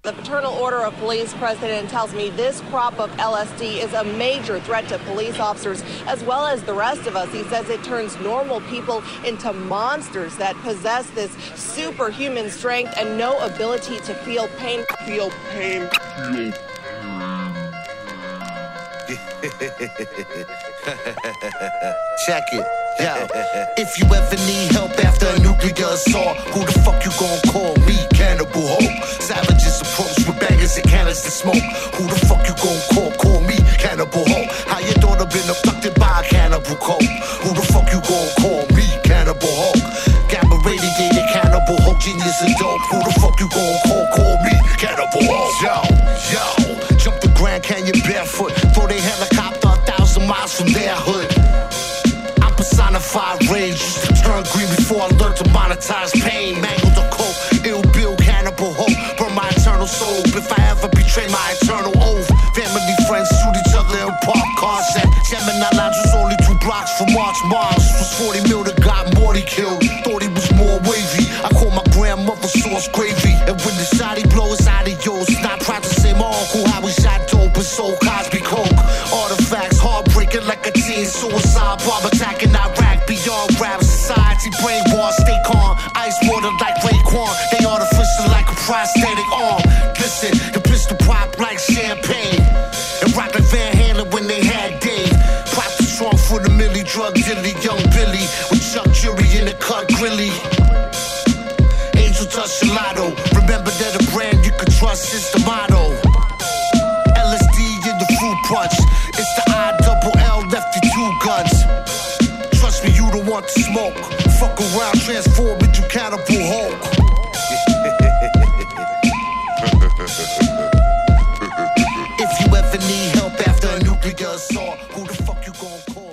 The Fraternal Order of Police president tells me this crop of LSD is a major threat to police officers as well as the rest of us. He says it turns normal people into monsters that possess this superhuman strength and no ability to feel pain. Check it, yo. If you ever need help after a nuclear assault, who the fuck you gon' call? Me, Cannibal Hope. Savages approach with bangers and cannons to smoke. Who the fuck you gon' call? Call me, Cannibal Hope. How your daughter been abducted by a cannibal cult? Who the fuck you gon' call? Me, Cannibal Hope. Gamma radiated Cannibal Hope, genius and dope. Who the fuck you gon' call? Call me, Cannibal Hope. Yo, jump the Grand Canyon barefoot. Throw they helicopter 1,000 miles from their hood. I'm personified rage. Used to turn green before I learned to monetize pain. Mangled the coke, ill bill, Cannibal Hope. Burn my eternal soul if I ever betray my eternal oath. Family friends shoot each other in park cars. At Gemini Lounge was only 2 blocks from March. Mars was 40 mil that got Morty killed. Thought he was more wavy. I call my grandmother sauce gravy. And when the shot he blow is adios. Not proud to say my uncle how he shot dope and sold Cosby coke. Artifacts heartbreaking like a teen suicide bomb attacking Iraq beyond rap society. Brainwash, stay calm. Ice water like Raekwon. They artificial like a prosthetic arm. Listen, the pistol pop like champagne. And rock like Van Halen when they had Dave. Pop the trunk for the Millie drug dealer, young Billy with Chuck Jury in the cut grilly. Angel touch gelato. Remember that a brand you can trust is the motto. LSD in the fruit punch. It's the ILL lefty 2 guns. Trust me, you don't want to smoke. Fuck around, transform into Cannibal Hulk. If you ever need help after a nuclear assault, who the fuck you gon' call?